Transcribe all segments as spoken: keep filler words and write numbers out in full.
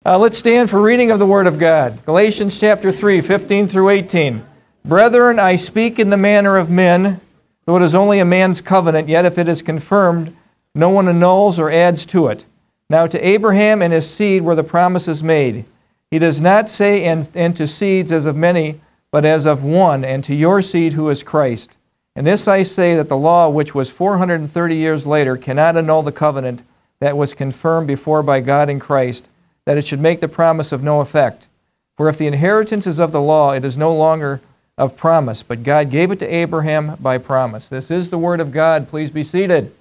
Uh, let's stand for reading of the Word of God. Galatians chapter three, fifteen through eighteen. Brethren, I speak in the manner of men, though it is only a man's covenant, yet if it is confirmed, no one annuls or adds to it. Now to Abraham and his seed were the promises made. He does not say, and, and to seeds as of many, but as of one, and to your seed who is Christ. And this I say, that the law, which was four hundred thirty years later, cannot annul the covenant that was confirmed before by God in Christ, that it should make the promise of no effect. For if the inheritance is of the law, it is no longer of promise, but God gave it to Abraham by promise. This is the Word of God. Please be seated.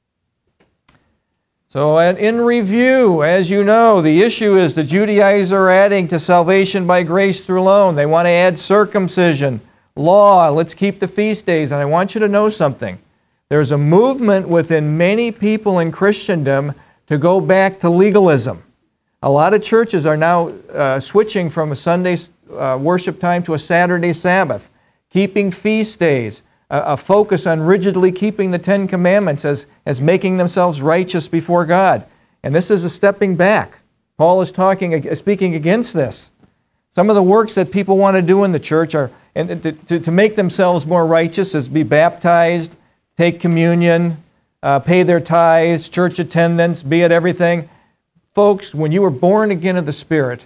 So in review, as you know, the issue is the Judaizers are adding to salvation by grace through alone. They want to add circumcision, law, let's keep the feast days. And I want you to know something. There's a movement within many people in Christendom to go back to legalism. A lot of churches are now uh, switching from a Sunday uh, worship time to a Saturday Sabbath, keeping feast days, a, a focus on rigidly keeping the Ten Commandments as, as making themselves righteous before God. And this is a stepping back. Paul is talking, speaking against this. Some of the works that people want to do in the church are, and to, to, to make themselves more righteous, is be baptized, take communion, uh, pay their tithes, church attendance, be at everything. Folks, when you were born again of the Spirit,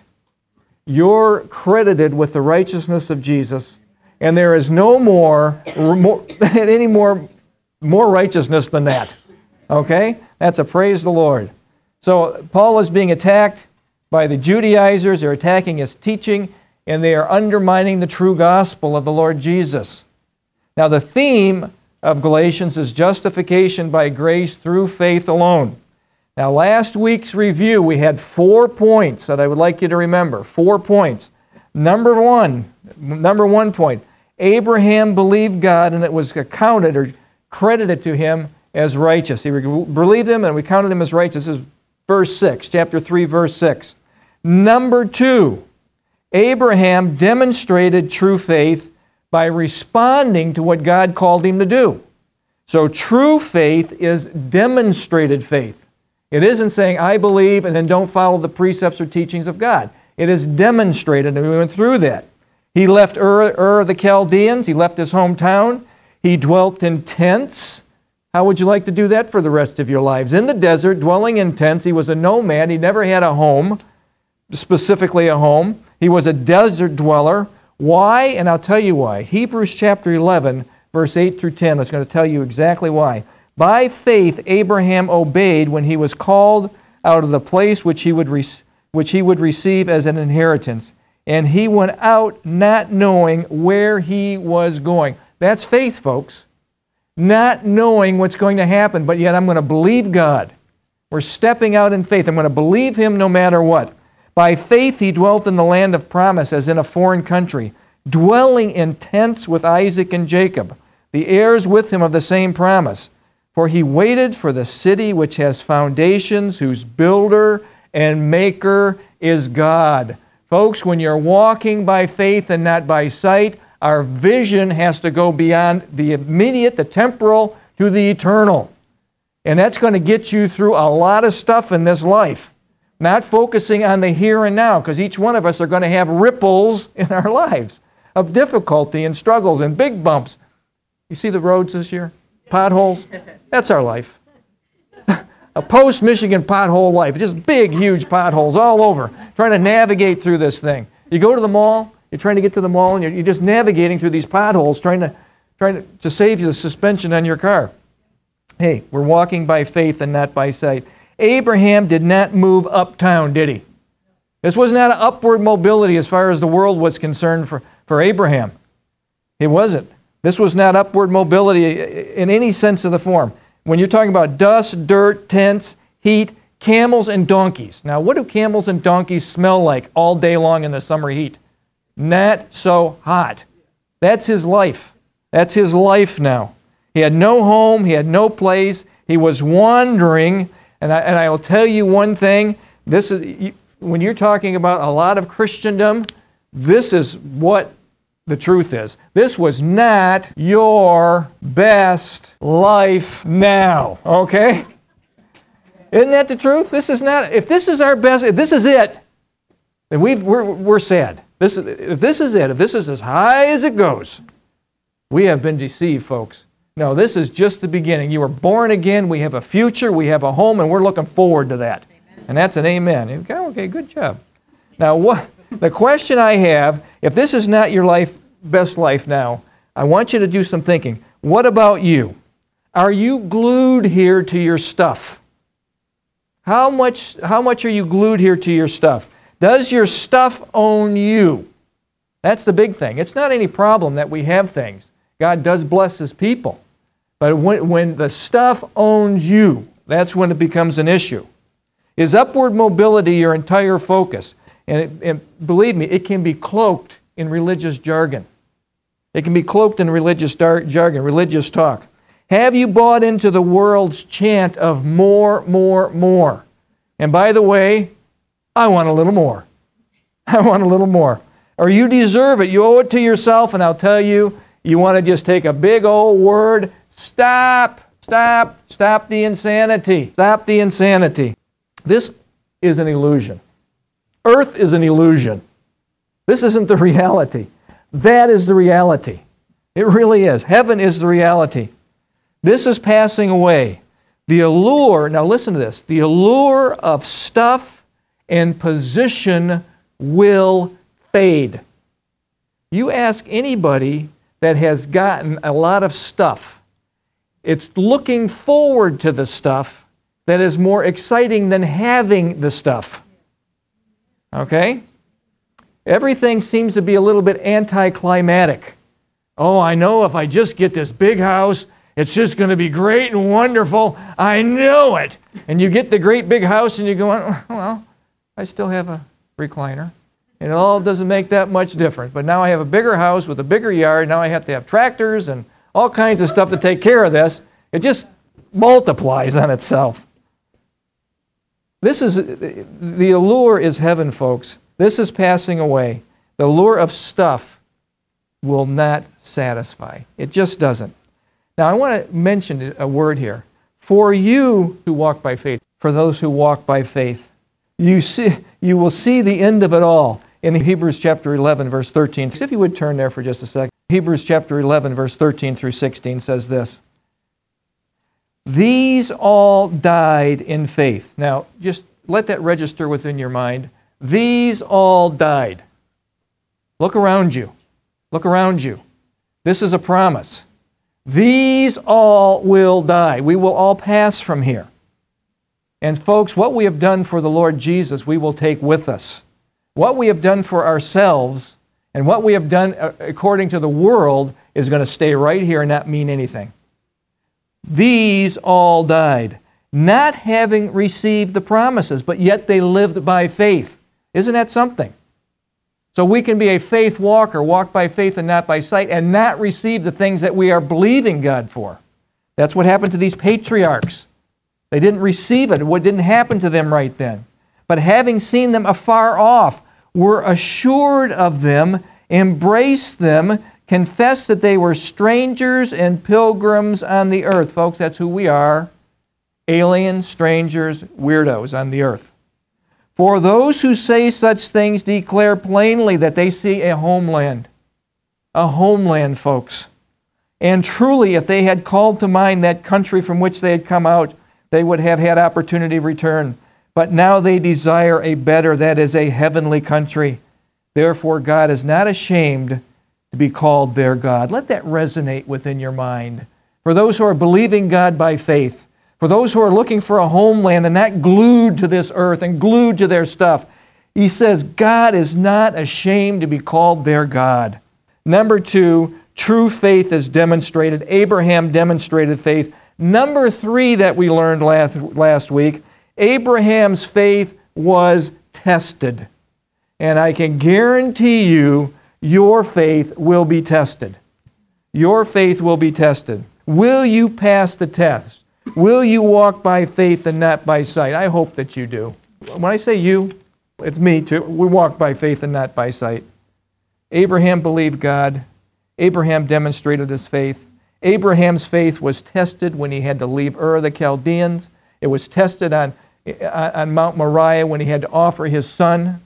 you're credited with the righteousness of Jesus, and there is no more, more any more, more righteousness than that. Okay? That's a praise the Lord. So Paul is being attacked by the Judaizers. They're attacking his teaching, and they are undermining the true gospel of the Lord Jesus. Now the theme of Galatians is justification by grace through faith alone. Now, last week's review, we had four points that I would like you to remember. Four points. Number one, number one point, Abraham believed God, and it was accounted or credited to him as righteous. He believed him, and we counted him as righteous. This is verse six, chapter three, verse six. Number two, Abraham demonstrated true faith by responding to what God called him to do. So true faith is demonstrated faith. It isn't saying, I believe, and then don't follow the precepts or teachings of God. It is demonstrated, and we went through that. He left Ur, Ur of the Chaldeans. He left his hometown. He dwelt in tents. How would you like to do that for the rest of your lives? In the desert, dwelling in tents. He was a nomad. He never had a home, specifically a home. He was a desert dweller. Why? And I'll tell you why. Hebrews chapter eleven, verse eight through ten is going to tell you exactly why. By faith, Abraham obeyed when he was called out of the place which he would re- which he would receive as an inheritance. And he went out not knowing where he was going. That's faith, folks. Not knowing what's going to happen, but yet I'm going to believe God. We're stepping out in faith. I'm going to believe Him no matter what. By faith, he dwelt in the land of promise as in a foreign country, dwelling in tents with Isaac and Jacob, the heirs with him of the same promise. For he waited for the city which has foundations, whose builder and maker is God. Folks, when you're walking by faith and not by sight, our vision has to go beyond the immediate, the temporal, to the eternal. And that's going to get you through a lot of stuff in this life. Not focusing on the here and now, because each one of us are going to have ripples in our lives of difficulty and struggles and big bumps. You see the roads this year? Potholes? That's our life. A post-Michigan pothole life. Just big, huge potholes all over. Trying to navigate through this thing. You go to the mall, you're trying to get to the mall, and you're, you're just navigating through these potholes, trying to, trying to, to save you the suspension on your car. Hey, we're walking by faith and not by sight. Abraham did not move uptown, did he? This was not an upward mobility as far as the world was concerned for, for Abraham. It wasn't. This was not upward mobility in any sense of the form. When you're talking about dust, dirt, tents, heat, camels and donkeys. Now, what do camels and donkeys smell like all day long in the summer heat? Not so hot. That's his life. That's his life now. He had no home. He had no place. He was wandering. And I, and I will tell you one thing. This is, when you're talking about a lot of Christendom, this is what the truth is. This was not your best life now, okay? Isn't that the truth? This is not, if this is our best, if this is it, then we've, we're, we're sad. This is, if this is it, if this is as high as it goes, we have been deceived, folks. No, this is just the beginning. You were born again. We have a future. We have a home, and we're looking forward to that. Amen. And that's an amen. Okay, okay, good job. Now, what the question I have, if this is not your life, best life now, I want you to do some thinking. What about you? Are you glued here to your stuff? How much, how much are you glued here to your stuff? Does your stuff own you? That's the big thing. It's not any problem that we have things. God does bless His people. But when, when the stuff owns you, that's when it becomes an issue. Is upward mobility your entire focus? And, it, and believe me, it can be cloaked in religious jargon. It can be cloaked in religious dar- jargon, religious talk. Have you bought into the world's chant of more, more, more? And by the way, I want a little more. I want a little more. Or you deserve it. You owe it to yourself, and I'll tell you, you want to just take a big old word. Stop, stop, stop the insanity. Stop the insanity. This is an illusion. Earth is an illusion. This isn't the reality. That is the reality. It really is. Heaven is the reality. This is passing away. The allure, now listen to this, the allure of stuff and position will fade. You ask anybody that has gotten a lot of stuff, it's looking forward to the stuff that is more exciting than having the stuff. Okay? Everything seems to be a little bit anticlimactic. Oh, I know if I just get this big house, it's just going to be great and wonderful. I know it. And you get the great big house and you go, well, I still have a recliner. And it all doesn't make that much difference. But now I have a bigger house with a bigger yard. Now I have to have tractors and all kinds of stuff to take care of this. It just multiplies on itself. This is, the allure is heaven, folks. This is passing away. The allure of stuff will not satisfy. It just doesn't. Now I want to mention a word here. For you who walk by faith, for those who walk by faith, you see, you will see the end of it all. In Hebrews chapter eleven, verse thirteen. If you would turn there for just a second. Hebrews chapter eleven, verse thirteen through sixteen says this. These all died in faith. Now, just let that register within your mind. These all died. Look around you. Look around you. This is a promise. These all will die. We will all pass from here. And folks, what we have done for the Lord Jesus, we will take with us. What we have done for ourselves and what we have done according to the world is going to stay right here and not mean anything. These all died, not having received the promises, but yet they lived by faith. Isn't that something? So we can be a faith walker, walk by faith and not by sight, and not receive the things that we are believing God for. That's what happened to these patriarchs. They didn't receive it. What didn't happen to them right then. But having seen them afar off, were assured of them, embraced them, confessed that they were strangers and pilgrims on the earth. Folks, that's who we are. Aliens, strangers, weirdos on the earth. For those who say such things declare plainly that they see a homeland. A homeland, folks. And truly, if they had called to mind that country from which they had come out, they would have had opportunity to return. But now they desire a better, that is a heavenly country. Therefore, God is not ashamed to be called their God. Let that resonate within your mind. For those who are believing God by faith, for those who are looking for a homeland and not glued to this earth and glued to their stuff, he says God is not ashamed to be called their God. Number two, true faith is demonstrated. Abraham demonstrated faith. Number three that we learned last, last week, Abraham's faith was tested. And I can guarantee you, your faith will be tested. Your faith will be tested. Will you pass the test? Will you walk by faith and not by sight? I hope that you do. When I say you, it's me too. We walk by faith and not by sight. Abraham believed God. Abraham demonstrated his faith. Abraham's faith was tested when he had to leave Ur of the Chaldeans. It was tested on, on Mount Moriah when he had to offer his son.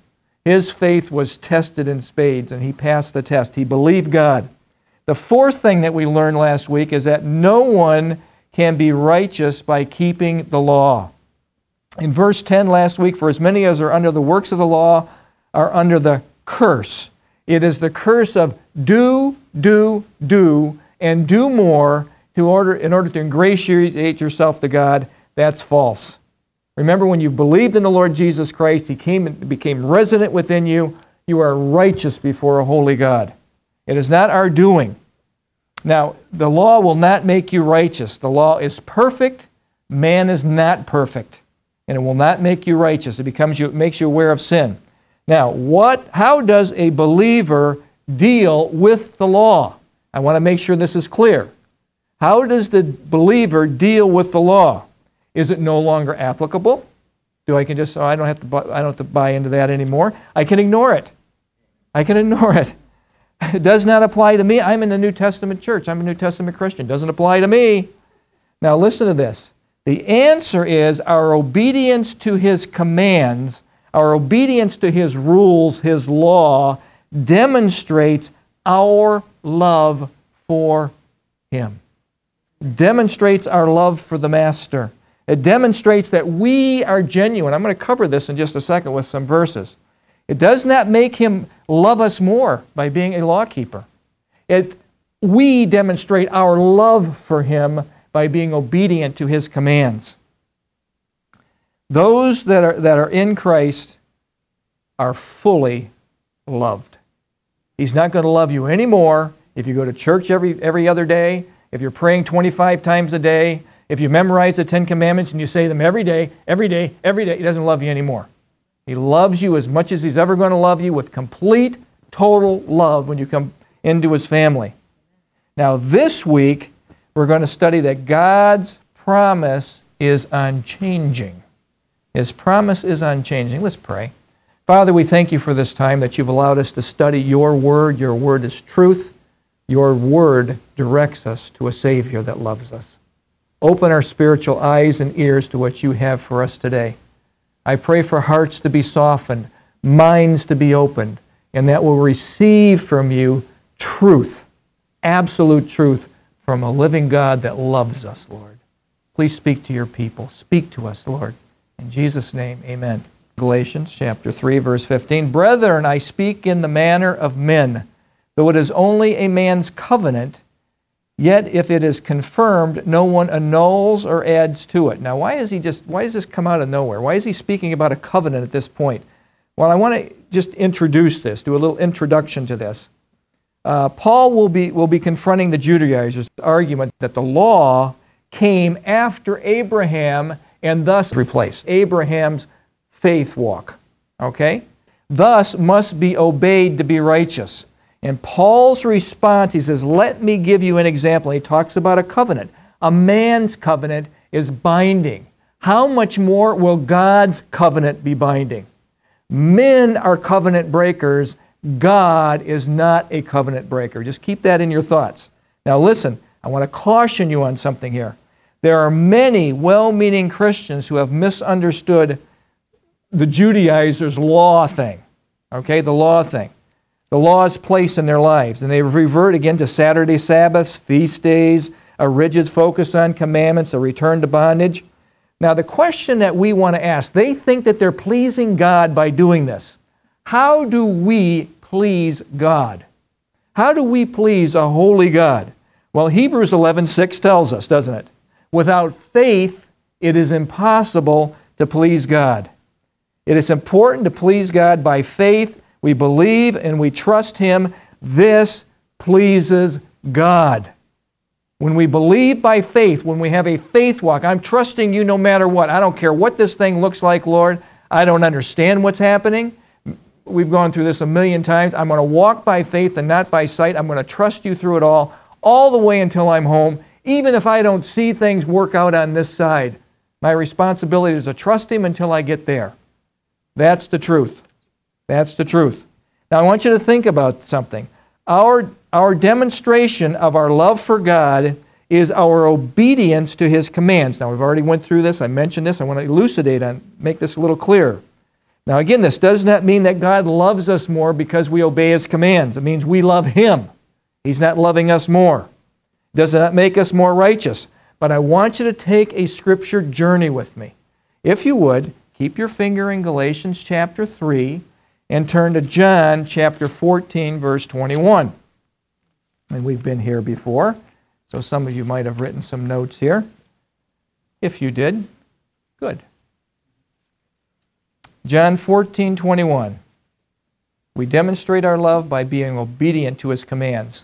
His faith was tested in spades, and he passed the test. He believed God. The fourth thing that we learned last week is that no one can be righteous by keeping the law. In verse ten last week, for as many as are under the works of the law are under the curse. It is the curse of do, do, do, and do more to order, in order to ingratiate yourself to God. That's false. Remember, when you believed in the Lord Jesus Christ, He came and became resident within you. You are righteous before a holy God. It is not our doing. Now, the law will not make you righteous. The law is perfect. Man is not perfect. And it will not make you righteous. It becomes you, it makes you aware of sin. Now, what? How does a believer deal with the law? I want to make sure this is clear. How does the believer deal with the law? Is it no longer applicable? Do I can just, oh, I don't have to buy, I don't have to buy into that anymore. I can ignore it. I can ignore it. It does not apply to me. I'm in the New Testament church. I'm a New Testament Christian. It doesn't apply to me. Now listen to this. The answer is our obedience to His commands, our obedience to His rules, His law, demonstrates our love for Him. Demonstrates our love for the Master. It demonstrates that we are genuine. I'm going to cover this in just a second with some verses. It does not make Him love us more by being a lawkeeper. It, we demonstrate our love for Him by being obedient to His commands. Those that are, that are in Christ are fully loved. He's not going to love you anymore if you go to church every, every other day, if you're praying twenty-five times a day, if you memorize the Ten Commandments and you say them every day, every day, every day. He doesn't love you anymore. He loves you as much as He's ever going to love you, with complete, total love when you come into His family. Now this week, we're going to study that God's promise is unchanging. His promise is unchanging. Let's pray. Father, we thank You for this time that You've allowed us to study Your Word. Your Word is truth. Your Word directs us to a Savior that loves us. Open our spiritual eyes and ears to what You have for us today. I pray for hearts to be softened, minds to be opened, and that we'll receive from You truth, absolute truth, from a living God that loves us, Lord. Please speak to Your people. Speak to us, Lord. In Jesus' name, amen. Galatians chapter three, verse fifteen. Brethren, I speak in the manner of men, though it is only a man's covenant, yet if it is confirmed, no one annuls or adds to it. Now, why is he just? Why does this come out of nowhere? Why is he speaking about a covenant at this point? Well, I want to just introduce this, do a little introduction to this. Uh, Paul will be will be confronting the Judaizers' argument that the law came after Abraham and thus replaced Abraham's faith walk. Okay, thus must be obeyed to be righteous. And Paul's response, he says, let me give you an example. He talks about a covenant. A man's covenant is binding. How much more will God's covenant be binding? Men are covenant breakers. God is not a covenant breaker. Just keep that in your thoughts. Now listen, I want to caution you on something here. There are many well-meaning Christians who have misunderstood the Judaizers' law thing. Okay, the law thing. The law's place in their lives, and they revert again to Saturday Sabbaths, feast days, a rigid focus on commandments, a return to bondage. Now the question that we want to ask, they think that they're pleasing God by doing this. How do we please God? How do we please a holy God? Well, Hebrews eleven six tells us, doesn't it? Without faith, it is impossible to please God. It is important to please God by faith. We believe and we trust Him. This pleases God. When we believe by faith, when we have a faith walk, I'm trusting You no matter what. I don't care what this thing looks like, Lord. I don't understand what's happening. We've gone through this a million times. I'm going to walk by faith and not by sight. I'm going to trust You through it all, all the way until I'm home, even if I don't see things work out on this side. My responsibility is to trust Him until I get there. That's the truth. That's the truth. Now I want you to think about something. Our, our demonstration of our love for God is our obedience to His commands. Now we've already went through this. I mentioned this. I want to elucidate on, make this a little clearer. Now again, this does not mean that God loves us more because we obey His commands. It means we love Him. He's not loving us more. It does not make us more righteous. But I want you to take a Scripture journey with me. If you would, keep your finger in Galatians chapter three and turn to John chapter fourteen, verse twenty-one. And we've been here before, so some of you might have written some notes here. If you did, good. John fourteen, twenty-one. We demonstrate our love by being obedient to His commands.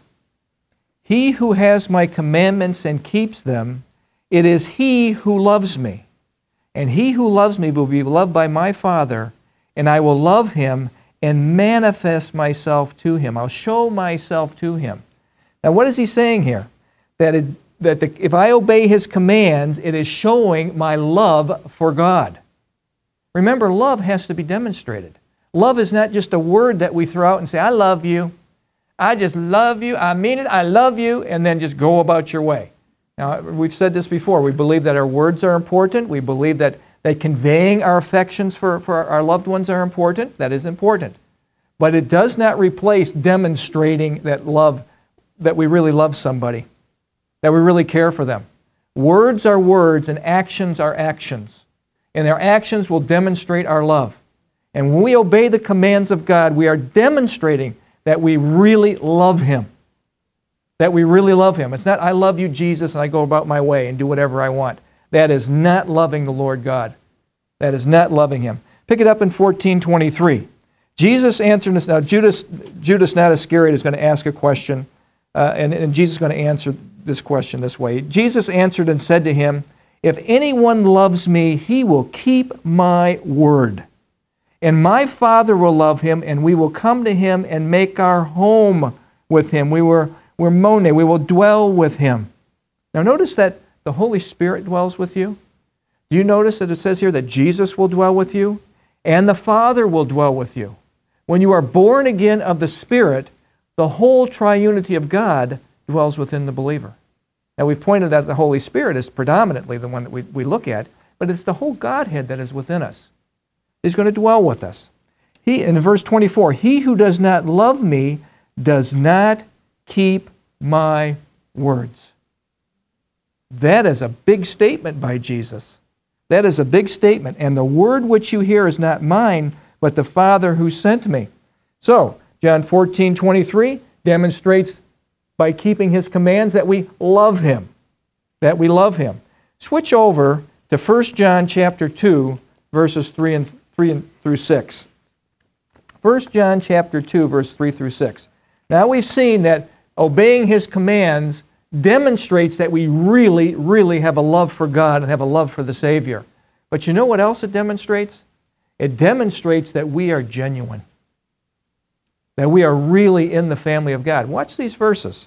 He who has my commandments and keeps them, it is he who loves me. And he who loves me will be loved by my Father, and I will love him and manifest myself to him. I'll show myself to him. Now what is he saying here? That, it, that the, if I obey His commands, it is showing my love for God. Remember, love has to be demonstrated. Love is not just a word that we throw out and say, I love you. I just love you. I mean it. I love you. And then just go about your way. Now, we've said this before. We believe that our words are important. We believe that, that conveying our affections for, for our loved ones are important. That is important. But it does not replace demonstrating that love, that we really love somebody, that we really care for them. Words are words and actions are actions. And our actions will demonstrate our love. And when we obey the commands of God, we are demonstrating that we really love Him. That we really love Him. It's not, I love you, Jesus, and I go about my way and do whatever I want. That is not loving the Lord God. That is not loving Him. Pick it up in fourteen twenty-three. Jesus answered this. Now, Judas, Judas not Iscariot is going to ask a question, uh, and, and Jesus is going to answer this question this way. Jesus answered and said to him, if anyone loves me, he will keep my word. And my Father will love him, and we will come to him and make our home with him. We were, we're mone, we will dwell with him. Now notice that the Holy Spirit dwells with you. Do you notice that it says here that Jesus will dwell with you? And the Father will dwell with you. When you are born again of the Spirit, the whole triunity of God dwells within the believer. Now we've pointed out the Holy Spirit is predominantly the one that we, we look at, but it's the whole Godhead that is within us. He's going to dwell with us. He, in verse twenty-four, he who does not love me does not keep my words. That is a big statement by Jesus. That is a big statement. And the word which you hear is not mine, but the Father who sent me. So, John fourteen twenty-three demonstrates by keeping His commands that we love Him. That we love Him. Switch over to First John chapter two, verses three and three through six. First John chapter two, verse three through six. Now we've seen that obeying His commands demonstrates that we really, really have a love for God and have a love for the Savior. But you know what else it demonstrates? It demonstrates that we are genuine. That we are really in the family of God. Watch these verses.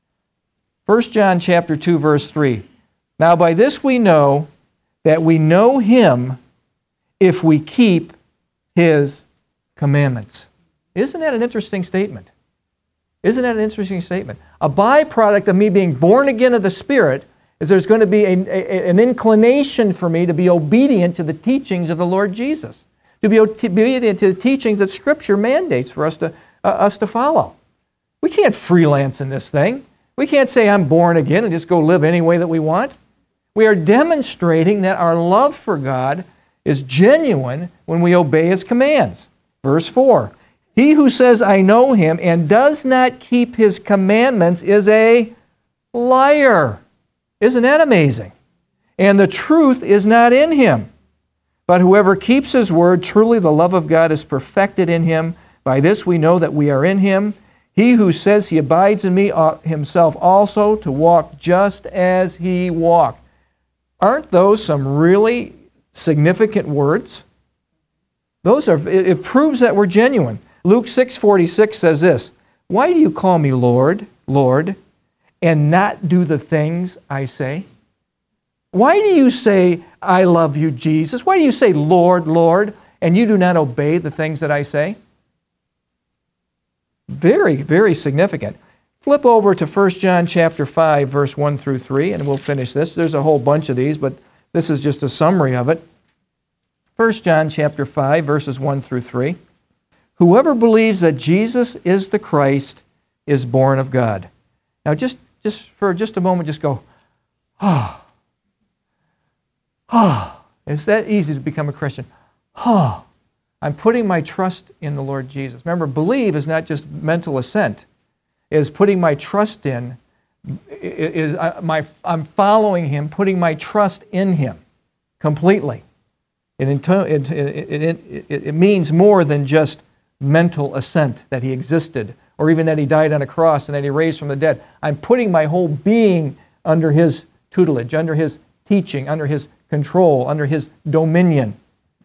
First John chapter two, verse three. Now by this we know that we know Him if we keep His commandments. Isn't that an interesting statement? Isn't that an interesting statement? A byproduct of me being born again of the Spirit is there's going to be a, a, an inclination for me to be obedient to the teachings of the Lord Jesus. To be obedient to the teachings that Scripture mandates for us to, uh, us to follow. We can't freelance in this thing. We can't say I'm born again and just go live any way that we want. We are demonstrating that our love for God is genuine when we obey His commands. Verse four. He who says, I know Him, and does not keep His commandments is a liar. Isn't that amazing? And the truth is not in him. But whoever keeps His word, truly the love of God is perfected in him. By this we know that we are in Him. He who says he abides in me ought himself also to walk just as He walked. Aren't those some really significant words? Those are, it, it proves that we're genuine. Luke six forty-six says this, why do you call me Lord, Lord, and not do the things I say? Why do you say, I love you, Jesus? Why do you say, Lord, Lord, and you do not obey the things that I say? Very, very significant. Flip over to First John chapter five, verse one through three, and we'll finish this. There's a whole bunch of these, but this is just a summary of it. First John chapter five, verses one through three. Whoever believes that Jesus is the Christ is born of God. Now just, just for just a moment, just go, ah, oh, ah. Oh. It's that easy to become a Christian. Ah, oh. I'm putting my trust in the Lord Jesus. Remember, believe is not just mental assent. It is putting my trust in, it is my, I'm following Him, putting my trust in Him completely. It, it, it, it, it means more than just mental assent that He existed, or even that He died on a cross and that He raised from the dead. I'm putting my whole being under His tutelage, under His teaching, under His control, under His dominion.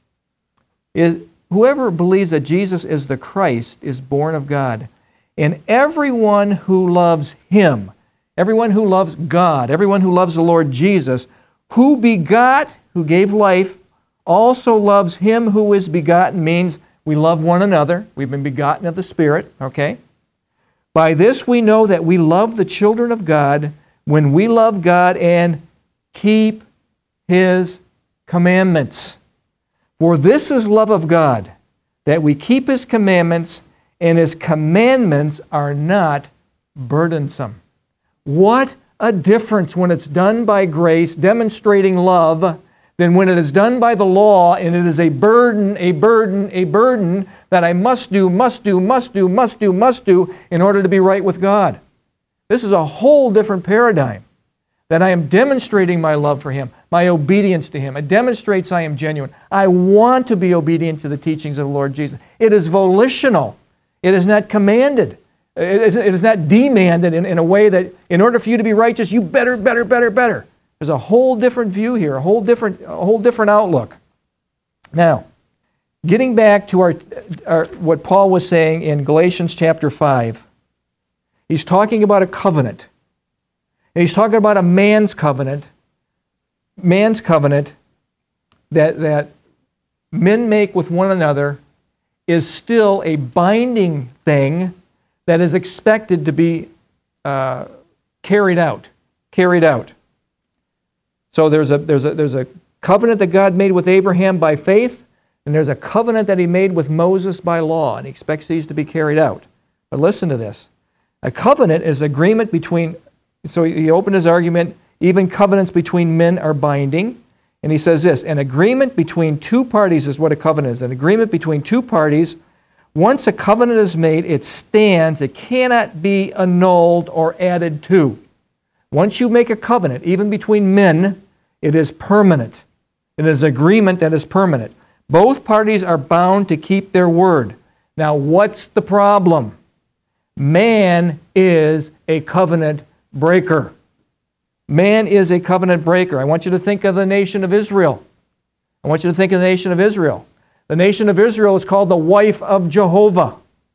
Is, whoever believes that Jesus is the Christ is born of God. And everyone who loves Him, everyone who loves God, everyone who loves the Lord Jesus, who begot, who gave life, also loves Him who is begotten, means we love one another. We've been begotten of the Spirit, okay? By this we know that we love the children of God when we love God and keep His commandments. For this is love of God, that we keep His commandments, and His commandments are not burdensome. What a difference when it's done by grace, demonstrating love, than when it is done by the law and it is a burden, a burden, a burden that I must do, must do, must do, must do, must do in order to be right with God. This is a whole different paradigm. That I am demonstrating my love for Him, my obedience to Him. It demonstrates I am genuine. I want to be obedient to the teachings of the Lord Jesus. It is volitional. It is not commanded. It is, it is not demanded in, in a way that in order for you to be righteous, you better, better, better, better. There's a whole different view here, a whole different, a whole different outlook. Now, getting back to our, our what Paul was saying in Galatians chapter five, he's talking about a covenant. And he's talking about a man's covenant, man's covenant that, that men make with one another is still a binding thing that is expected to be uh, carried out, carried out. So there's a, there's, a, there's a covenant that God made with Abraham by faith, and there's a covenant that He made with Moses by law, and He expects these to be carried out. But listen to this. A covenant is agreement between, so he opened his argument, even covenants between men are binding. And he says this, an agreement between two parties is what a covenant is. An agreement between two parties, once a covenant is made, it stands. It cannot be annulled or added to. Once you make a covenant, even between men, it is permanent. It is agreement that is permanent. Both parties are bound to keep their word. Now, what's the problem? Man is a covenant breaker. Man is a covenant breaker. I want you to think of the nation of Israel. I want you to think of the nation of Israel. The nation of Israel is called the wife of Jehovah.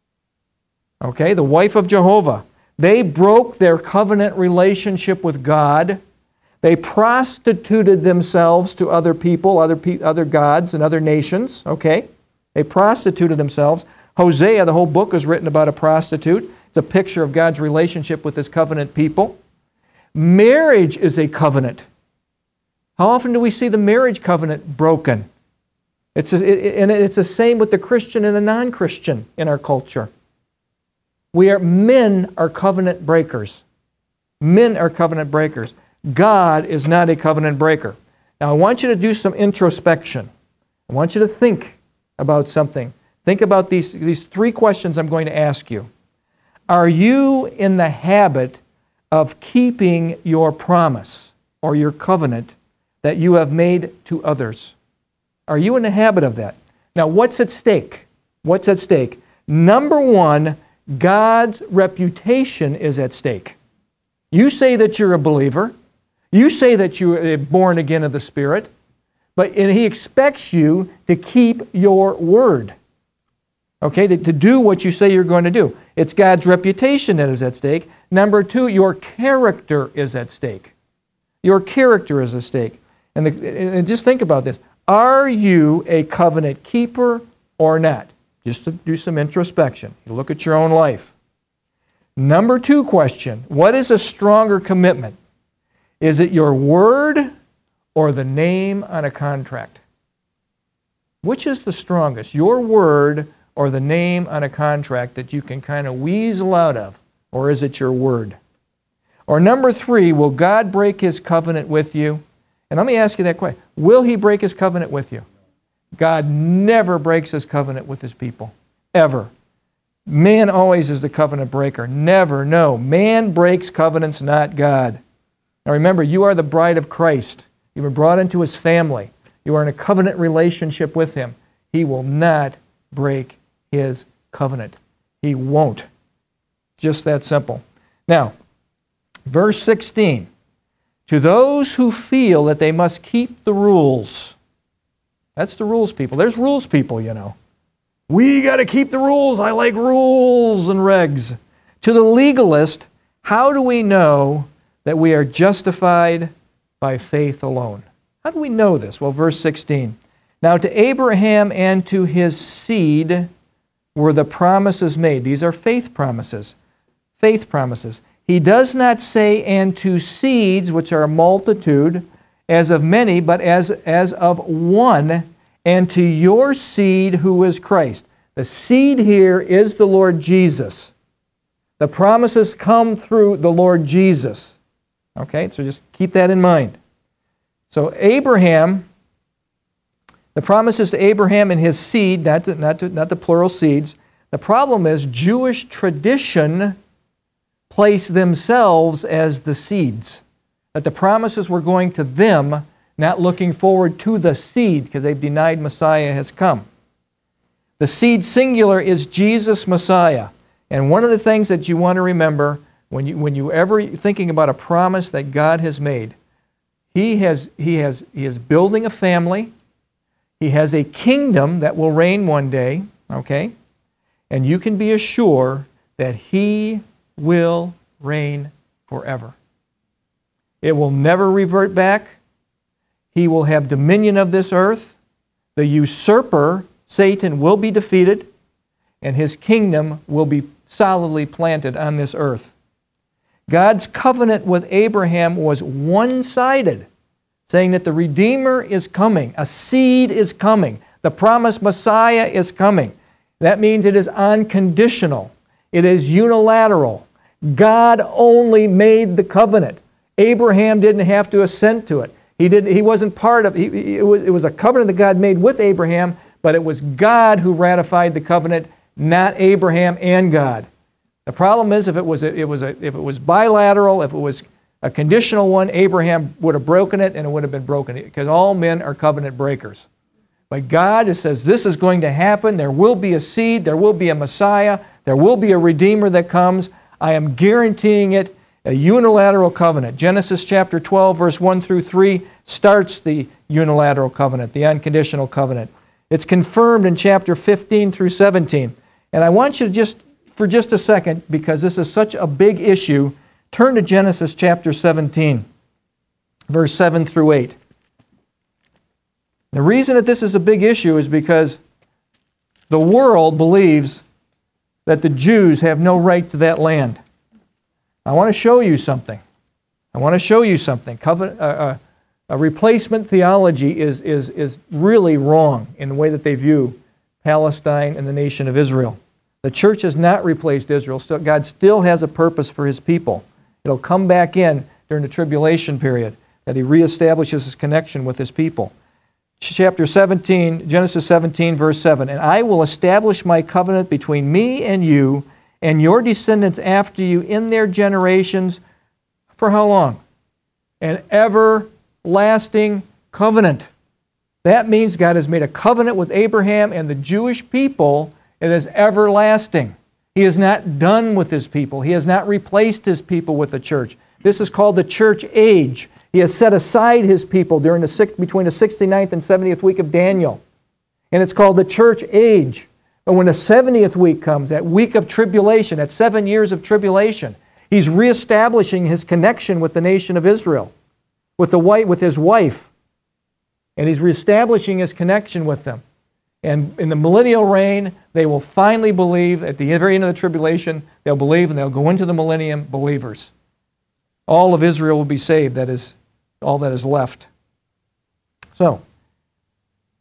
Okay, the wife of Jehovah. They broke their covenant relationship with God. They prostituted themselves to other people, other, pe- other gods and other nations. Okay, they prostituted themselves. Hosea, the whole book is written about a prostitute. It's a picture of God's relationship with His covenant people. Marriage is a covenant. How often do we see the marriage covenant broken? It's a, it, and it's the same with the Christian and the non-Christian in our culture. We are, men are covenant breakers. Men are covenant breakers. God is not a covenant breaker. Now I want you to do some introspection. I want you to think about something. Think about these, these three questions I'm going to ask you. Are you in the habit of keeping your promise or your covenant that you have made to others? Are you in the habit of that? Now, what's at stake? What's at stake? Number one, God's reputation is at stake. You say that you're a believer. You say that you are born again of the Spirit. But and He expects you to keep your word. Okay, to, to do what you say you're going to do. It's God's reputation that is at stake. Number two, your character is at stake. Your character is at stake. And, the, and just think about this. Are you a covenant keeper or not? Just to do some introspection. You look at your own life. Number two question, what is a stronger commitment? Is it your word or the name on a contract? Which is the strongest, your word or the name on a contract that you can kind of weasel out of? Or is it your word? Or number three, will God break his covenant with you? And let me ask you that question. Will he break his covenant with you? God never breaks his covenant with his people. Ever. Man always is the covenant breaker. Never, no. Man breaks covenants, not God. Now remember, you are the bride of Christ. You've been brought into his family. You are in a covenant relationship with him. He will not break his covenant. He won't. Just that simple. Now, verse sixteen. To those who feel that they must keep the rules. That's the rules people. There's rules people, you know. We got to keep the rules. I like rules and regs. To the legalist, how do we know that we are justified by faith alone? How do we know this? Well, verse sixteen. Now to Abraham and to his seed were the promises made. These are faith promises. Faith promises. He does not say, and to seeds, which are a multitude, as of many, but as, as of one, and to your seed who is Christ. The seed here is the Lord Jesus. The promises come through the Lord Jesus. Okay, so just keep that in mind. So Abraham, the promises to Abraham and his seed, not, to, not, to, not the plural seeds. The problem is Jewish tradition place themselves as the seeds. That the promises were going to them, not looking forward to the seed, because they've denied Messiah has come. The seed singular is Jesus Messiah. And one of the things that you want to remember when you when you ever thinking about a promise that God has made, He has He has He is building a family. He has a kingdom that will reign one day, okay? And you can be assured that He will reign forever. It will never revert back. He will have dominion of this earth. The usurper, Satan, will be defeated, and his kingdom will be solidly planted on this earth. God's covenant with Abraham was one-sided, saying that the Redeemer is coming, a seed is coming, the promised Messiah is coming. That means it is unconditional. It is unilateral. God only made the covenant. Abraham didn't have to assent to it. He didn't. He wasn't part of it. It was, it was a covenant that God made with Abraham, but it was God who ratified the covenant, not Abraham and God. The problem is if it was a, it was a, if it was bilateral, if it was a conditional one, Abraham would have broken it and it would have been broken, because all men are covenant breakers. But God says this is going to happen. There will be a seed. There will be a Messiah. There will be a Redeemer that comes. I am guaranteeing it, a unilateral covenant. Genesis chapter twelve, verse one through three starts the unilateral covenant, the unconditional covenant. It's confirmed in chapter fifteen through seventeen. And I want you to just, for just a second, because this is such a big issue, turn to Genesis chapter seventeen, verse seven through eight. The reason that this is a big issue is because the world believes that the Jews have no right to that land. I want to show you something. I want to show you something. Covenant, uh, uh, a replacement theology is, is, is really wrong in the way that they view Palestine and the nation of Israel. The church has not replaced Israel. So God still has a purpose for His people. It'll come back in during the tribulation period, that He reestablishes His connection with His people. Chapter seventeen, Genesis seventeen, verse seven. And I will establish my covenant between me and you and your descendants after you in their generations. For how long? An everlasting covenant. That means God has made a covenant with Abraham and the Jewish people. It is everlasting. He is not done with His people. He has not replaced His people with the church. This is called the church age. He has set aside His people during the sixth, between the sixty-ninth and seventieth week of Daniel. And it's called the church age. But when the seventieth week comes, that week of tribulation, that seven years of tribulation, He's reestablishing His connection with the nation of Israel, with the wife, with His wife. And He's reestablishing His connection with them. And in the millennial reign, they will finally believe, at the very end of the tribulation, they'll believe and they'll go into the millennium believers. All of Israel will be saved, that is all that is left. So,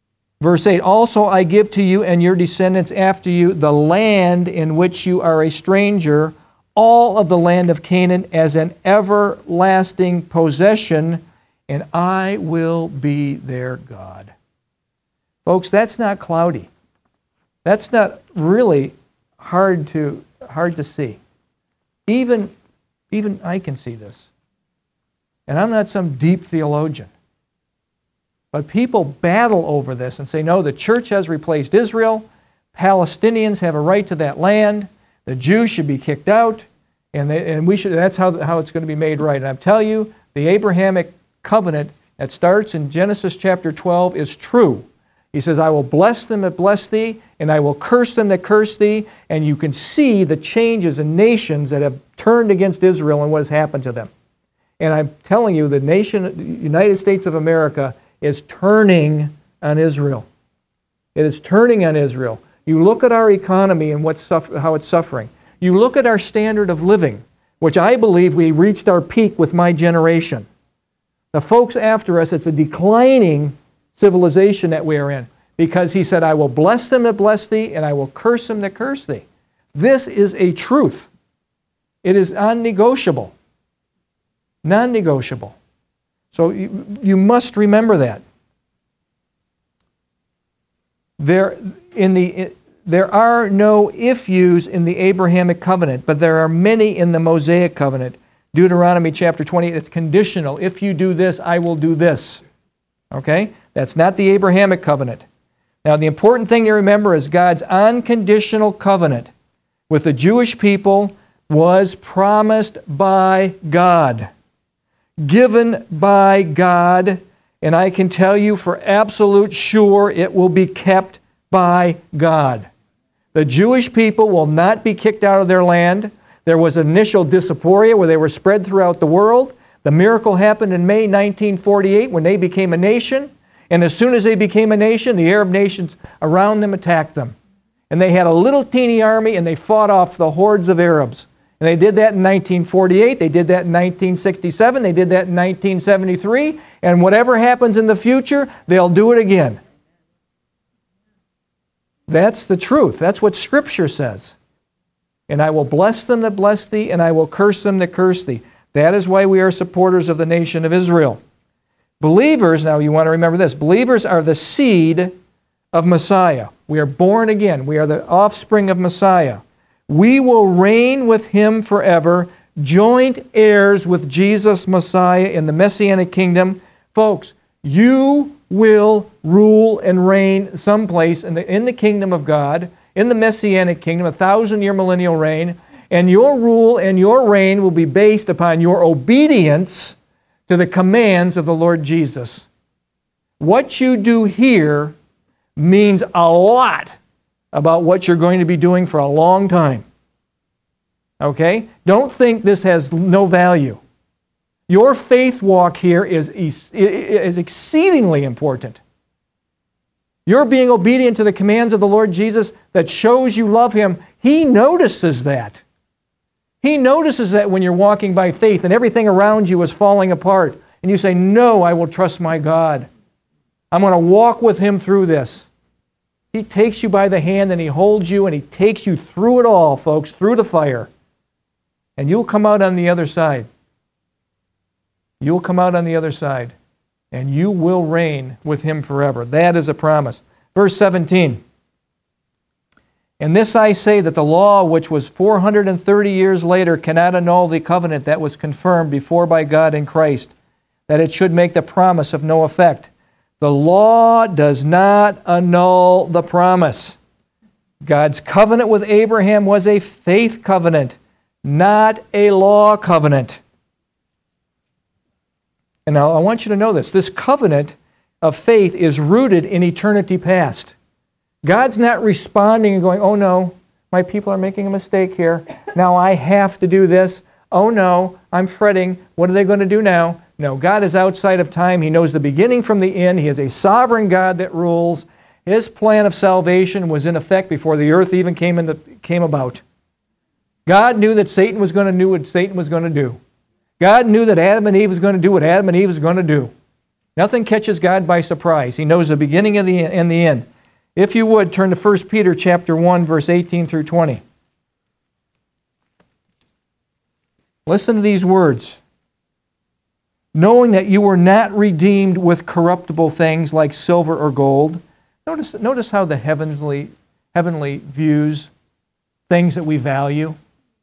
Verse eight, also I give to you and your descendants after you the land in which you are a stranger, all of the land of Canaan as an everlasting possession, and I will be their God. Folks, that's not cloudy. That's not really hard to, hard to see. Even, even I can see this. And I'm not some deep theologian. But people battle over this and say, no, the church has replaced Israel. Palestinians have a right to that land. The Jews should be kicked out. And, they, and we should, that's how, how it's going to be made right. And I tell you, the Abrahamic covenant that starts in Genesis chapter twelve is true. He says, I will bless them that bless thee, and I will curse them that curse thee. And you can see the changes in nations that have turned against Israel and what has happened to them. And I'm telling you, the nation, the United States of America, is turning on Israel. It is turning on Israel. You look at our economy and what's suffer- how it's suffering. You look at our standard of living, which I believe we reached our peak with my generation. The folks after us, it's a declining civilization that we are in, because he said, I will bless them that bless thee, and I will curse them that curse thee. This is a truth. It is non-negotiable. Non-negotiable. So you, you must remember that. There, in the, there are no if-yous in the Abrahamic covenant, but there are many in the Mosaic covenant. Deuteronomy chapter twenty, it's conditional. If you do this, I will do this. Okay? That's not the Abrahamic covenant. Now, the important thing to remember is God's unconditional covenant with the Jewish people was promised by God, given by God, and I can tell you for absolute sure it will be kept by God. The Jewish people will not be kicked out of their land. There was initial diaspora where they were spread throughout the world. The miracle happened in May nineteen forty-eight when they became a nation. And as soon as they became a nation, the Arab nations around them attacked them. And they had a little teeny army and they fought off the hordes of Arabs. And they did that in nineteen forty-eight, they did that in nineteen sixty-seven, they did that in nineteen seventy-three, and whatever happens in the future, they'll do it again. That's the truth. That's what Scripture says. And I will bless them that bless thee, and I will curse them that curse thee. That is why we are supporters of the nation of Israel. Believers, now you want to remember this, believers are the seed of Messiah. We are born again. We are the offspring of Messiah. We will reign with him forever, joint heirs with Jesus Messiah in the Messianic kingdom. Folks, you will rule and reign someplace in the, in the kingdom of God, in the Messianic kingdom, a thousand-year millennial reign, and your rule and your reign will be based upon your obedience to the commands of the Lord Jesus. What you do here means a lot about what you're going to be doing for a long time. Okay? Don't think this has no value. Your faith walk here is, is exceedingly important. You're being obedient to the commands of the Lord Jesus that shows you love him. He notices that. He notices that when you're walking by faith and everything around you is falling apart. And you say, no, I will trust my God. I'm going to walk with him through this. He takes you by the hand and he holds you and he takes you through it all, folks, through the fire. And you'll come out on the other side. You'll come out on the other side. And you will reign with him forever. That is a promise. Verse seventeen. And this I say, that the law, which was four hundred thirty years later, cannot annul the covenant that was confirmed before by God in Christ, that it should make the promise of no effect. The law does not annul the promise. God's covenant with Abraham was a faith covenant, not a law covenant. And now I want you to know this. This covenant of faith is rooted in eternity past. God's not responding and going, oh no, my people are making a mistake here. Now I have to do this. Oh no, I'm fretting. What are they going to do now? No, God is outside of time. He knows the beginning from the end. He is a sovereign God that rules. His plan of salvation was in effect before the earth even came, into, came about. God knew that Satan was going to do what Satan was going to do. God knew that Adam and Eve was going to do what Adam and Eve was going to do. Nothing catches God by surprise. He knows the beginning of the and the end. If you would, turn to First Peter chapter one, verse eighteen through twenty. Listen to these words. Knowing that you were not redeemed with corruptible things like silver or gold. Notice, notice how the heavenly, heavenly views things that we value.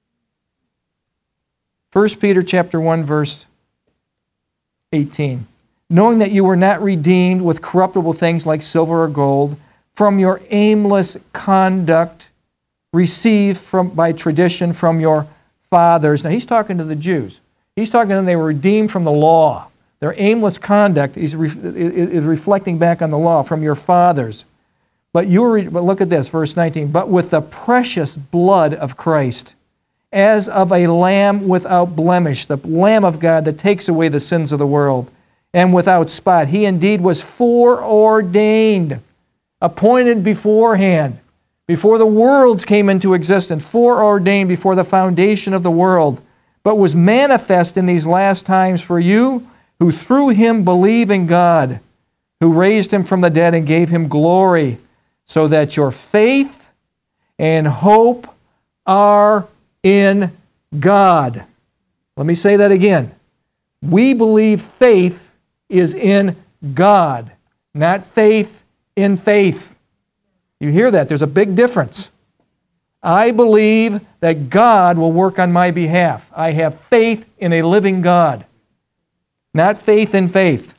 First Peter chapter one, verse eighteen. Knowing that you were not redeemed with corruptible things like silver or gold from your aimless conduct received from, by tradition from your fathers. Now he's talking to the Jews. He's talking to them, they were redeemed from the law. Their aimless conduct is, re, is reflecting back on the law from your fathers. But you were, but look at this, verse nineteen. But with the precious blood of Christ, as of a lamb without blemish, the Lamb of God that takes away the sins of the world, and without spot. He indeed was foreordained, appointed beforehand, before the worlds came into existence, foreordained before the foundation of the world, but was manifest in these last times for you, who through him believe in God, who raised him from the dead and gave him glory, so that your faith and hope are in God. Let me say that again. We believe faith is in God, not faith in faith. You hear that? There's a big difference. I believe that God will work on my behalf. I have faith in a living God, not faith in faith.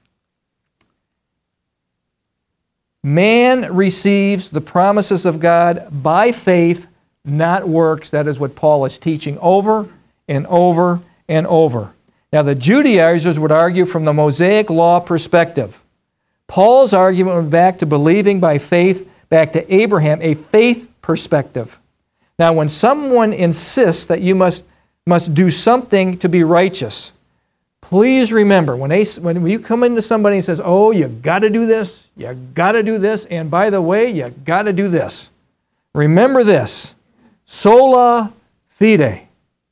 Man receives the promises of God by faith, not works. That is what Paul is teaching over and over and over. Now, the Judaizers would argue from the Mosaic law perspective. Paul's argument went back to believing by faith, back to Abraham, a faith perspective. Now, when someone insists that you must, must do something to be righteous, please remember, when, they, when you come into somebody and says, oh, you got to do this, you got to do this, and by the way, you got to do this. Remember this, sola fide,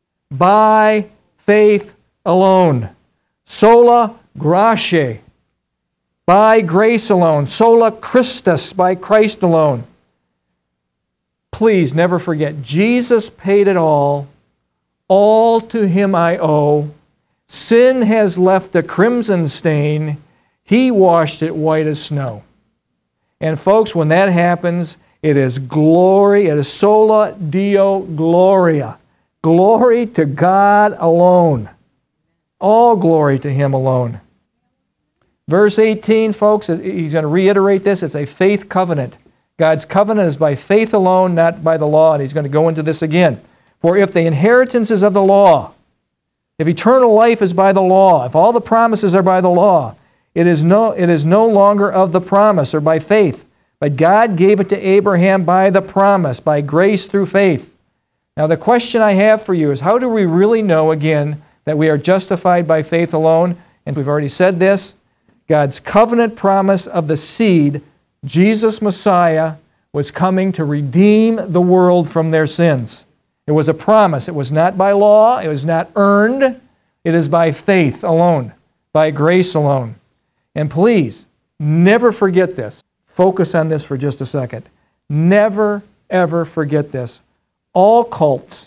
by faith alone. Sola gratia, by grace alone. Sola Christus, by Christ alone. Please never forget, Jesus paid it all. All to him I owe. Sin has left a crimson stain. He washed it white as snow. And folks, when that happens, it is glory. It is sola Deo gloria. Glory to God alone. All glory to him alone. Verse eighteen, folks, he's going to reiterate this. It's a faith covenant. God's covenant is by faith alone, not by the law. And he's going to go into this again. For if the inheritance is of the law, if eternal life is by the law, if all the promises are by the law, it is no, it is no longer of the promise or by faith. But God gave it to Abraham by the promise, by grace through faith. Now the question I have for you is, how do we really know, again, that we are justified by faith alone? And we've already said this. God's covenant promise of the seed, Jesus Messiah, was coming to redeem the world from their sins. It was a promise. It was not by law. It was not earned. It is by faith alone, by grace alone. And please, never forget this. Focus on this for just a second. Never, ever forget this. All cults,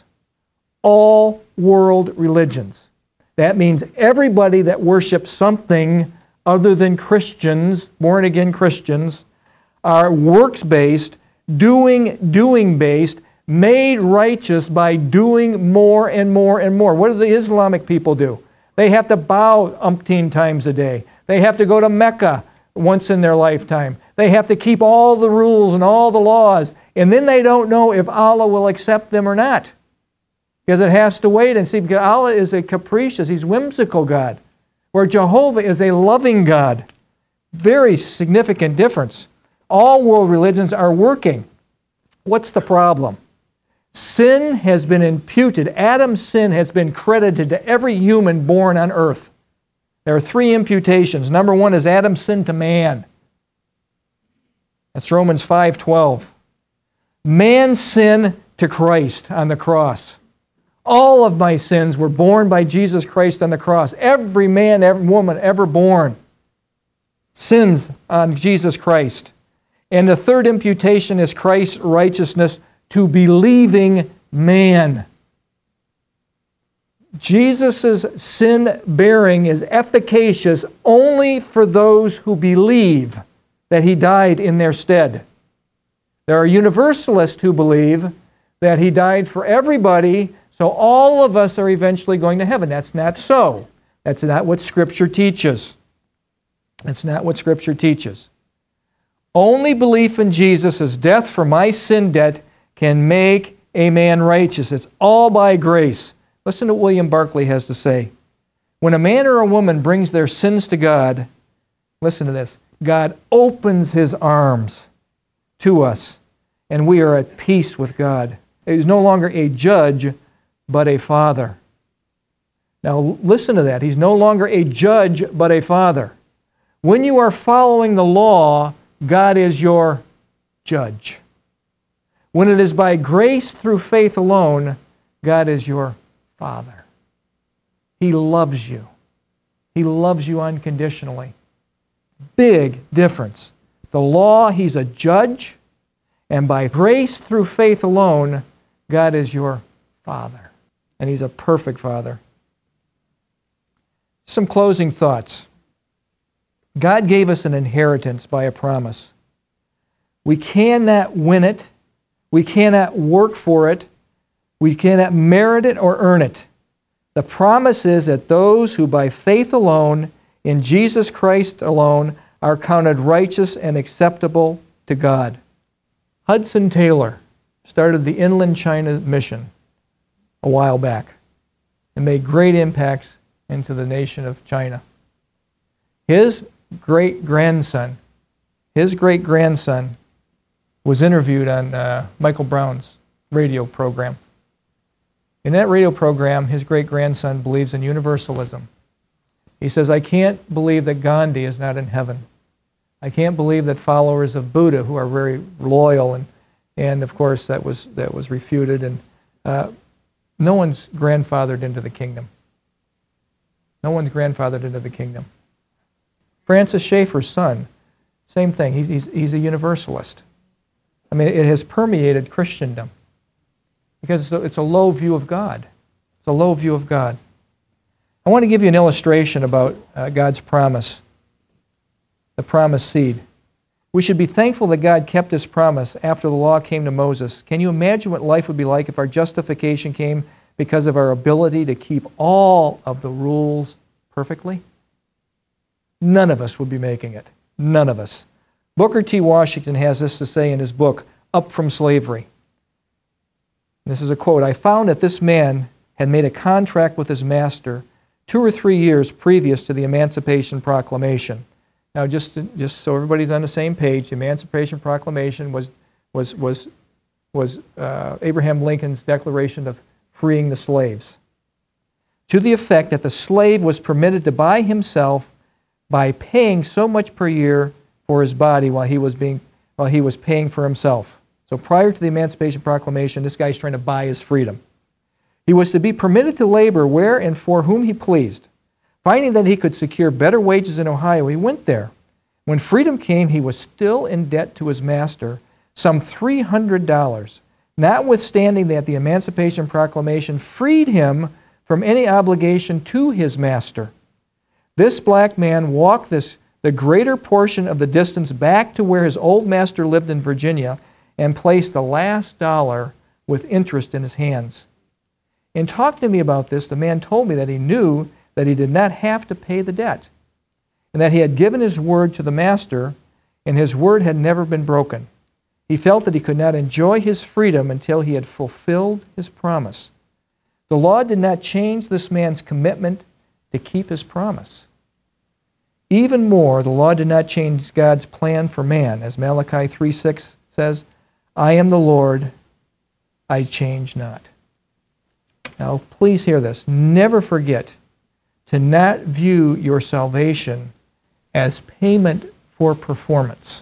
all world religions, that means everybody that worships something other than Christians, born-again Christians, are works-based, doing, doing-based, made righteous by doing more and more and more. What do the Islamic people do? They have to bow umpteen times a day. They have to go to Mecca once in their lifetime. They have to keep all the rules and all the laws. And then they don't know if Allah will accept them or not. Because it has to wait and see. Because Allah is a capricious, He's whimsical God. Where Jehovah is a loving God. Very significant difference. All world religions are working. What's the problem? Sin has been imputed. Adam's sin has been credited to every human born on earth. There are three imputations. Number one is Adam's sin to man. That's Romans five twelve. Man's sin to Christ on the cross. All of my sins were borne by Jesus Christ on the cross. Every man, every woman ever born. sins on Jesus Christ. And the third imputation is Christ's righteousness to believing man. Jesus' sin-bearing is efficacious only for those who believe that he died in their stead. There are universalists who believe that he died for everybody, so all of us are eventually going to heaven. That's not so. That's not what Scripture teaches. That's not what Scripture teaches. Only belief in Jesus' death for my sin debt can make a man righteous. It's all by grace. Listen to what William Barclay has to say. When a man or a woman brings their sins to God, listen to this, God opens his arms to us, and we are at peace with God. He's no longer a judge, but a father. Now listen to that. He's no longer a judge, but a father. When you are following the law, God is your judge. When it is by grace through faith alone, God is your Father. He loves you. He loves you unconditionally. Big difference. The law, he's a judge, and by grace through faith alone, God is your Father. And he's a perfect Father. Some closing thoughts. God gave us an inheritance by a promise. We cannot win it. We cannot work for it. We cannot merit it or earn it. The promise is that those who by faith alone, in Jesus Christ alone, are counted righteous and acceptable to God. Hudson Taylor started the Inland China Mission a while back and made great impacts into the nation of China. His great-grandson, his great-grandson was interviewed on uh, Michael Brown's radio program. In that radio program, his great-grandson believes in universalism. He says, I can't believe that Gandhi is not in heaven. I can't believe that followers of Buddha, who are very loyal, and, and of course that was, that was refuted, and uh, no one's grandfathered into the kingdom. No one's grandfathered into the kingdom. Francis Schaeffer's son, same thing. He's, he's, he's a universalist. I mean, it has permeated Christendom. Because it's a, it's a low view of God. It's a low view of God. I want to give you an illustration about uh, God's promise, the promised seed. We should be thankful that God kept his promise after the law came to Moses. Can you imagine what life would be like if our justification came because of our ability to keep all of the rules perfectly? None of us would be making it. None of us. Booker T. Washington has this to say in his book, Up from Slavery. This is a quote. I found that this man had made a contract with his master two or three years previous to the Emancipation Proclamation. Now, just to, just so everybody's on the same page, the Emancipation Proclamation was was was was uh, Abraham Lincoln's declaration of freeing the slaves, to the effect that the slave was permitted to buy himself by paying so much per year for his body while he was being while he was paying for himself. So prior to the Emancipation Proclamation, this guy's trying to buy his freedom. He was to be permitted to labor where and for whom he pleased. Finding that he could secure better wages in Ohio, he went there. When freedom came, he was still in debt to his master, some three hundred dollars, notwithstanding that the Emancipation Proclamation freed him from any obligation to his master. This black man walked this, the greater portion of the distance back to where his old master lived in Virginia, and placed the last dollar with interest in his hands. In talking to me about this, the man told me that he knew that he did not have to pay the debt, and that he had given his word to the master, and his word had never been broken. He felt that he could not enjoy his freedom until he had fulfilled his promise. The law did not change this man's commitment to keep his promise. Even more, the law did not change God's plan for man, as Malachi three six says, I am the Lord, I change not. Now, please hear this. Never forget to not view your salvation as payment for performance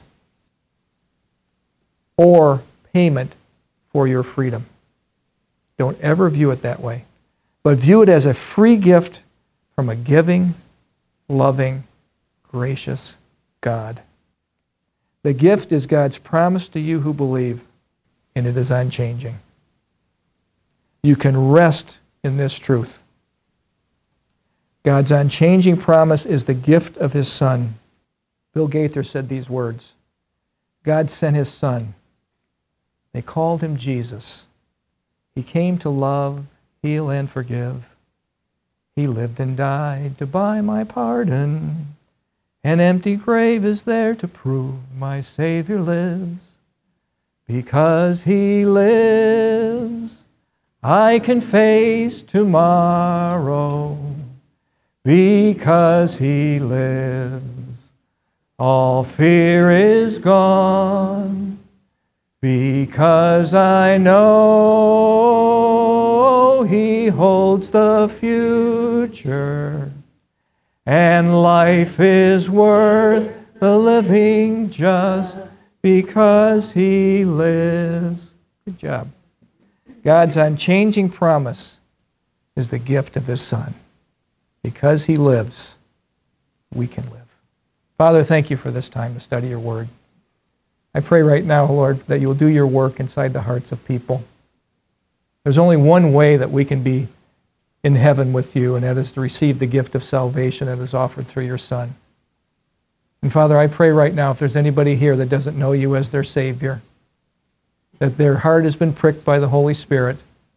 or payment for your freedom. Don't ever view it that way. But view it as a free gift from a giving, loving, gracious God. The gift is God's promise to you who believe, and it is unchanging. You can rest in this truth. God's unchanging promise is the gift of His Son. Bill Gaither said these words, God sent His Son. They called Him Jesus. He came to love, heal, and forgive. He lived and died to buy my pardon. An empty grave is there to prove my Savior lives. Because He lives, I can face tomorrow. Because He lives, all fear is gone. Because I know He holds the future, and life is worth the living just because He lives. Good job. God's unchanging promise is the gift of His Son. Because He lives, we can live. Father, thank You for this time to study Your Word. I pray right now, Lord, that You will do Your work inside the hearts of people. There's only one way that we can be in heaven with You, and that is to receive the gift of salvation that is offered through Your Son. And Father, I pray right now, if there's anybody here that doesn't know You as their Savior, that their heart has been pricked by the Holy Spirit,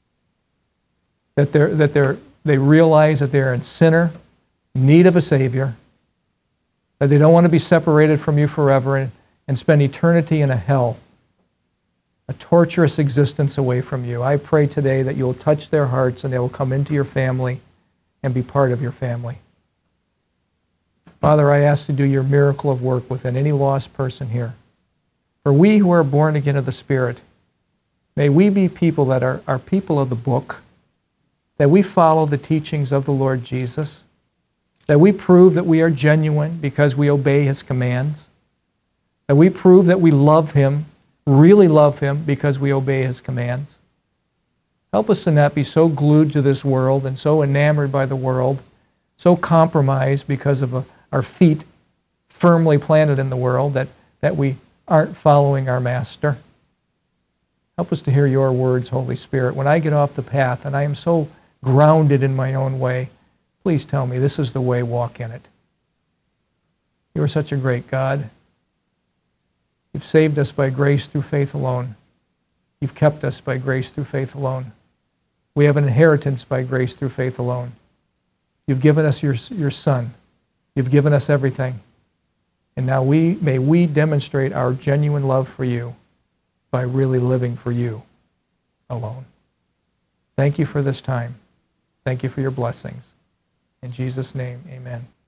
that they're, that they're, they realize that they're in sinner, need of a Savior, that they don't want to be separated from You forever and, and spend eternity in a hell, a torturous existence away from You. I pray today that You will touch their hearts and they will come into Your family and be part of Your family. Father, I ask to do Your miracle of work within any lost person here. For we who are born again of the Spirit, may we be people that are, are people of the book, that we follow the teachings of the Lord Jesus, that we prove that we are genuine because we obey His commands, that we prove that we love Him, really love Him because we obey His commands. Help us to not be so glued to this world and so enamored by the world, so compromised because of a, our feet firmly planted in the world that, that we aren't following our Master. Help us to hear Your words, Holy Spirit. When I get off the path and I am so grounded in my own way, please tell me this is the way, walk in it. You are such a great God. You've saved us by grace through faith alone. You've kept us by grace through faith alone. We have an inheritance by grace through faith alone. You've given us your, your Son. You've given us everything. And now we may we demonstrate our genuine love for You by really living for You alone. Thank You for this time. Thank You for Your blessings. In Jesus' name, amen.